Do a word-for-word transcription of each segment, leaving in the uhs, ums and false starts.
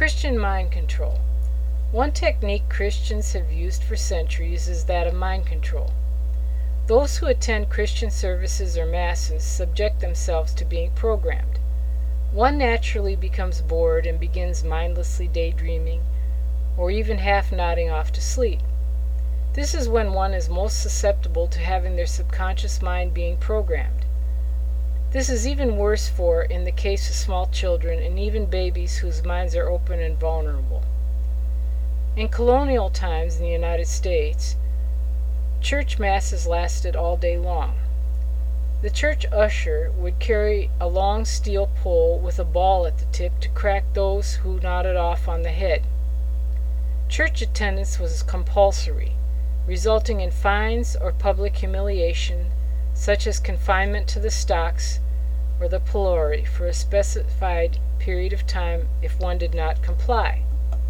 Christian mind control. One technique Christians have used for centuries is that of mind control. Those who attend Christian services or masses subject themselves to being programmed. One naturally becomes bored and begins mindlessly daydreaming, or even half nodding off to sleep. This is when one is most susceptible to having their subconscious mind being programmed. This is even worse for in the case of small children and even babies whose minds are open and vulnerable. In colonial times in the United States, church masses lasted all day long. The church usher would carry a long steel pole with a ball at the tip to crack those who nodded off on the head. Church attendance was compulsory, resulting in fines or public humiliation, such as confinement to the stocks or the pillory for a specified period of time if one did not comply.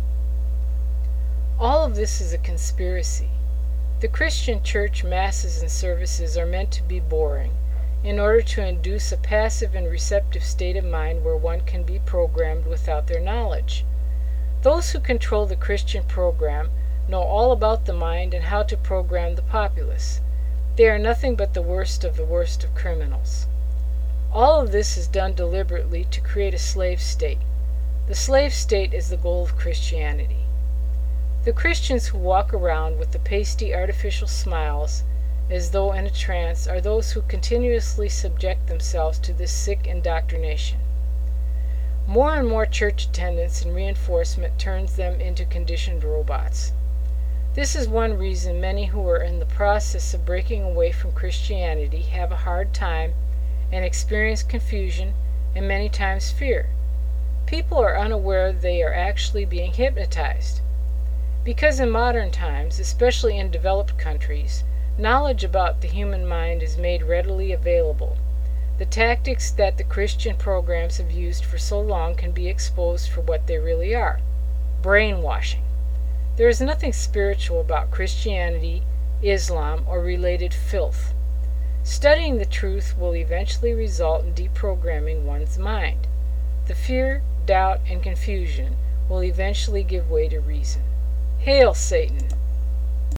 All of this is a conspiracy. The Christian church masses and services are meant to be boring, in order to induce a passive and receptive state of mind where one can be programmed without their knowledge. Those who control the Christian program know all about the mind and how to program the populace. They are nothing but the worst of the worst of criminals. All of this is done deliberately to create a slave state. The slave state is the goal of Christianity. The Christians who walk around with the pasty artificial smiles as though in a trance are those who continuously subject themselves to this sick indoctrination. More and more church attendance and reinforcement turns them into conditioned robots. This is one reason many who are in the process of breaking away from Christianity have a hard time and experience confusion and many times fear. People are unaware they are actually being hypnotized. Because in modern times, especially in developed countries, knowledge about the human mind is made readily available. The tactics that the Christian programs have used for so long can be exposed for what they really are: brainwashing. There is nothing spiritual about Christianity, Islam, or related filth. Studying the truth will eventually result in deprogramming one's mind. The fear, doubt, and confusion will eventually give way to reason. Hail, Satan!